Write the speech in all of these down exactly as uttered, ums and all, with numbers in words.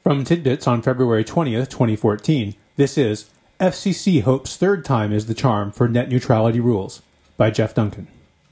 From Tidbits on February twentieth, twenty fourteen, this is F C C Hopes Third Time is the Charm for Net Neutrality Rules by Jeff Duncan.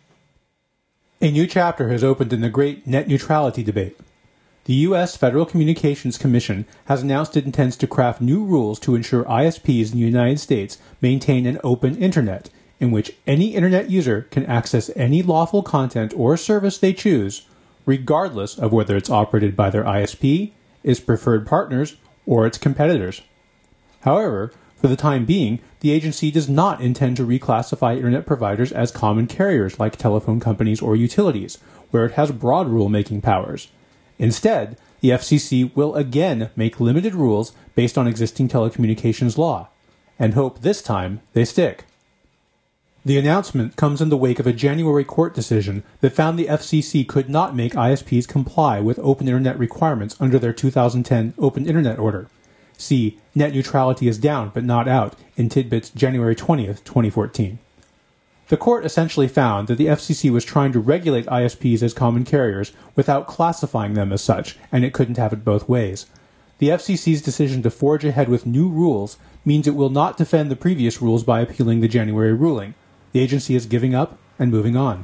A new chapter has opened in the great net neutrality debate. The U S Federal Communications Commission has announced it intends to craft new rules to ensure I S Ps in the United States maintain an open internet, in which any internet user can access any lawful content or service they choose, regardless of whether it's operated by their I S P, its preferred partners, or its competitors. However, for the time being, the agency does not intend to reclassify internet providers as common carriers like telephone companies or utilities, where it has broad rule-making powers. Instead, the F C C will again make limited rules based on existing telecommunications law, and hope this time they stick. The announcement comes in the wake of a January court decision that found the F C C could not make I S Ps comply with open internet requirements under their two thousand ten Open Internet Order. See Net Neutrality is Down but Not Out in Tidbits January twentieth, twenty fourteen. The court essentially found that the F C C was trying to regulate I S Ps as common carriers without classifying them as such, and it couldn't have it both ways. The F C C's decision to forge ahead with new rules means it will not defend the previous rules by appealing the January ruling. The agency is giving up and moving on.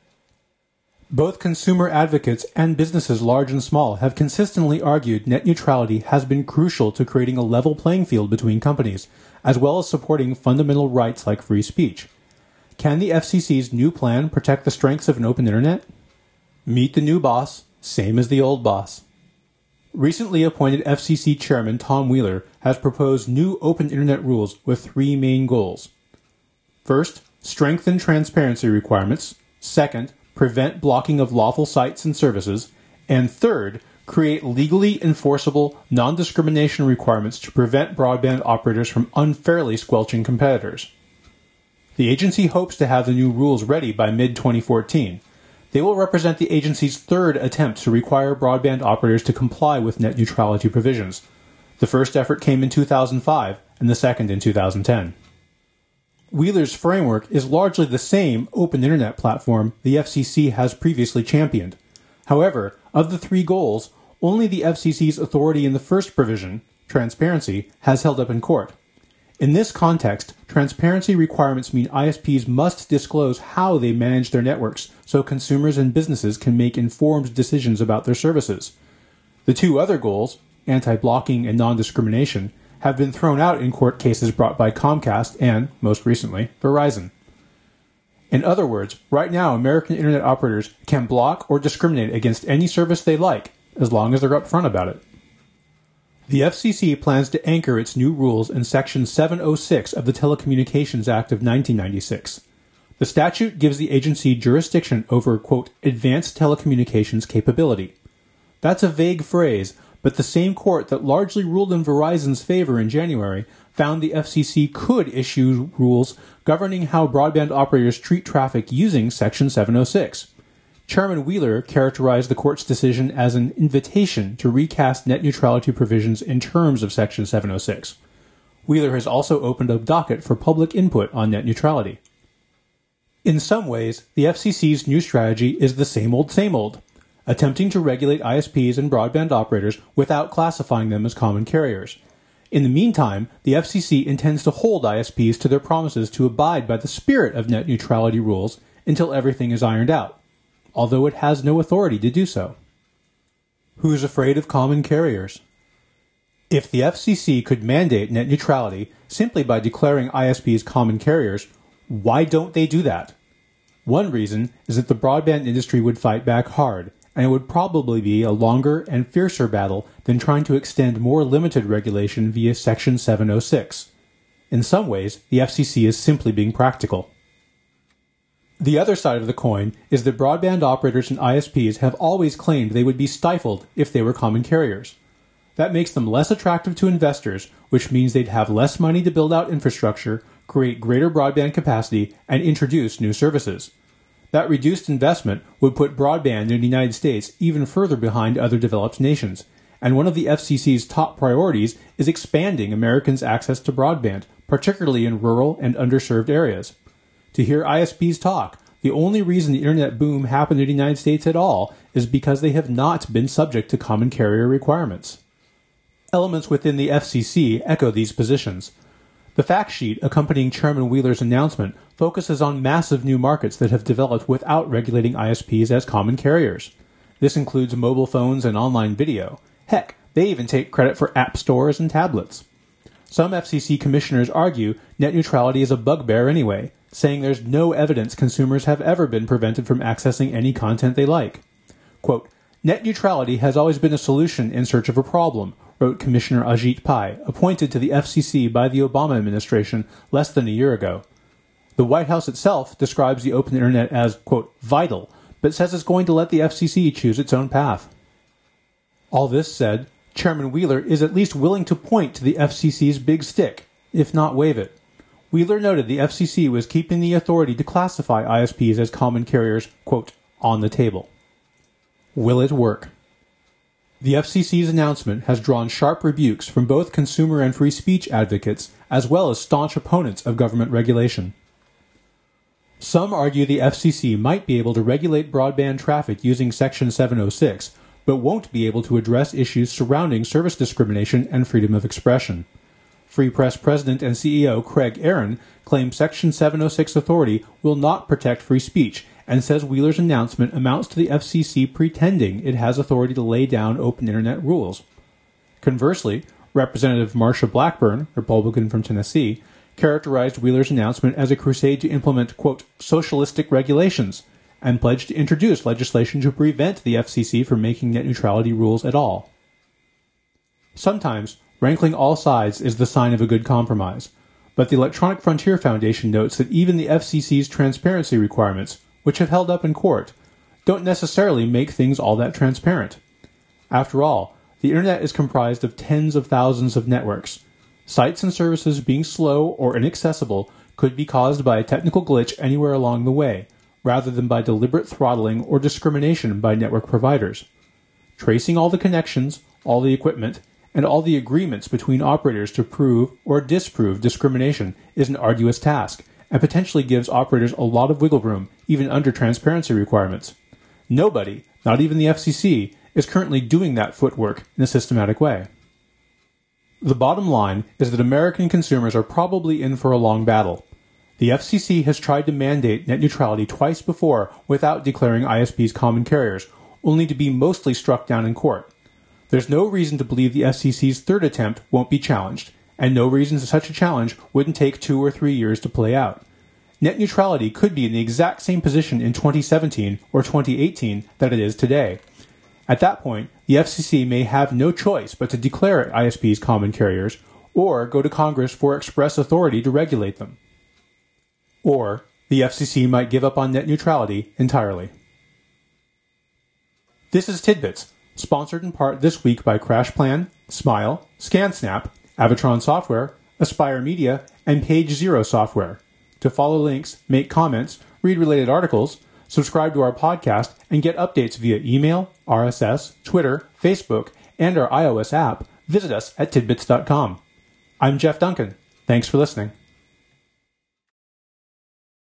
Both consumer advocates and businesses large and small have consistently argued net neutrality has been crucial to creating a level playing field between companies, as well as supporting fundamental rights like free speech. Can the F C C's new plan protect the strengths of an open internet? Meet the new boss, same as the old boss. Recently appointed F C C Chairman Tom Wheeler has proposed new open internet rules with three main goals. First, strengthen transparency requirements. Second, prevent blocking of lawful sites and services. And third, create legally enforceable non-discrimination requirements to prevent broadband operators from unfairly squelching competitors. The agency hopes to have the new rules ready by mid twenty fourteen. They will represent the agency's third attempt to require broadband operators to comply with net neutrality provisions. The first effort came in two thousand five, and the second in two thousand ten. Wheeler's framework is largely the same open internet platform the F C C has previously championed. However, of the three goals, only the F C C's authority in the first provision, transparency, has held up in court. In this context, transparency requirements mean I S Ps must disclose how they manage their networks so consumers and businesses can make informed decisions about their services. The two other goals, anti-blocking and non-discrimination, have been thrown out in court cases brought by Comcast and, most recently, Verizon. In other words, right now American internet operators can block or discriminate against any service they like, as long as they're upfront about it. The F C C plans to anchor its new rules in Section seven oh six of the Telecommunications Act of nineteen ninety-six. The statute gives the agency jurisdiction over, quote, advanced telecommunications capability. That's a vague phrase, but the same court that largely ruled in Verizon's favor in January found the F C C could issue rules governing how broadband operators treat traffic using Section seven oh six. Chairman Wheeler characterized the court's decision as an invitation to recast net neutrality provisions in terms of Section seven oh six. Wheeler has also opened a docket for public input on net neutrality. In some ways, the F C C's new strategy is the same old same old, attempting to regulate I S Ps and broadband operators without classifying them as common carriers. In the meantime, the F C C intends to hold I S Ps to their promises to abide by the spirit of net neutrality rules until everything is ironed out, although it has no authority to do so. Who's afraid of common carriers? If the F C C could mandate net neutrality simply by declaring I S Ps common carriers, why don't they do that? One reason is that the broadband industry would fight back hard, and it would probably be a longer and fiercer battle than trying to extend more limited regulation via Section seven oh six. In some ways, the F C C is simply being practical. The other side of the coin is that broadband operators and I S Ps have always claimed they would be stifled if they were common carriers. That makes them less attractive to investors, which means they'd have less money to build out infrastructure, create greater broadband capacity, and introduce new services. That reduced investment would put broadband in the United States even further behind other developed nations, and one of the F C C's top priorities is expanding Americans' access to broadband, particularly in rural and underserved areas. To hear I S Ps talk, the only reason the internet boom happened in the United States at all is because they have not been subject to common carrier requirements. Elements within the F C C echo these positions. The fact sheet accompanying Chairman Wheeler's announcement focuses on massive new markets that have developed without regulating I S Ps as common carriers. This includes mobile phones and online video. Heck, they even take credit for app stores and tablets. Some F C C commissioners argue net neutrality is a bugbear anyway, saying there's no evidence consumers have ever been prevented from accessing any content they like. Quote, net neutrality has always been a solution in search of a problem, wrote Commissioner Ajit Pai, appointed to the F C C by the Obama administration less than a year ago. The White House itself describes the open internet as, quote, vital, but says it's going to let the F C C choose its own path. All this said, Chairman Wheeler is at least willing to point to the F C C's big stick, if not wave it. Wheeler noted the F C C was keeping the authority to classify I S Ps as common carriers, quote, on the table. Will it work? The F C C's announcement has drawn sharp rebukes from both consumer and free speech advocates, as well as staunch opponents of government regulation. Some argue the F C C might be able to regulate broadband traffic using Section seven oh six, but won't be able to address issues surrounding service discrimination and freedom of expression. Free Press President and C E O Craig Aaron claims Section seven oh six authority will not protect free speech and says Wheeler's announcement amounts to the F C C pretending it has authority to lay down open internet rules. Conversely, Representative Marsha Blackburn, Republican from Tennessee, characterized Wheeler's announcement as a crusade to implement, quote, socialistic regulations, and pledged to introduce legislation to prevent the F C C from making net neutrality rules at all. Sometimes, wrangling all sides is the sign of a good compromise, but the Electronic Frontier Foundation notes that even the F C C's transparency requirements, which have held up in court, don't necessarily make things all that transparent. After all, the internet is comprised of tens of thousands of networks. Sites and services being slow or inaccessible could be caused by a technical glitch anywhere along the way, rather than by deliberate throttling or discrimination by network providers. Tracing all the connections, all the equipment, and all the agreements between operators to prove or disprove discrimination is an arduous task, and potentially gives operators a lot of wiggle room, even under transparency requirements. Nobody, not even the F C C, is currently doing that footwork in a systematic way. The bottom line is that American consumers are probably in for a long battle. The F C C has tried to mandate net neutrality twice before without declaring I S Ps common carriers, only to be mostly struck down in court. There's no reason to believe the F C C's third attempt won't be challenged, and no reason such a challenge wouldn't take two or three years to play out. Net neutrality could be in the exact same position in twenty seventeen or twenty eighteen that it is today. At that point, the F C C may have no choice but to declare I S Ps common carriers, or go to Congress for express authority to regulate them. Or, the F C C might give up on net neutrality entirely. This is Tidbits, sponsored in part this week by CrashPlan, Smile, ScanSnap, Avatron Software, Aspire Media, and Page Zero Software. To follow links, make comments, read related articles, subscribe to our podcast, and get updates via email, R S S, Twitter, Facebook, and our iOS app, visit us at tidbits dot com. I'm Jeff Duncan. Thanks for listening.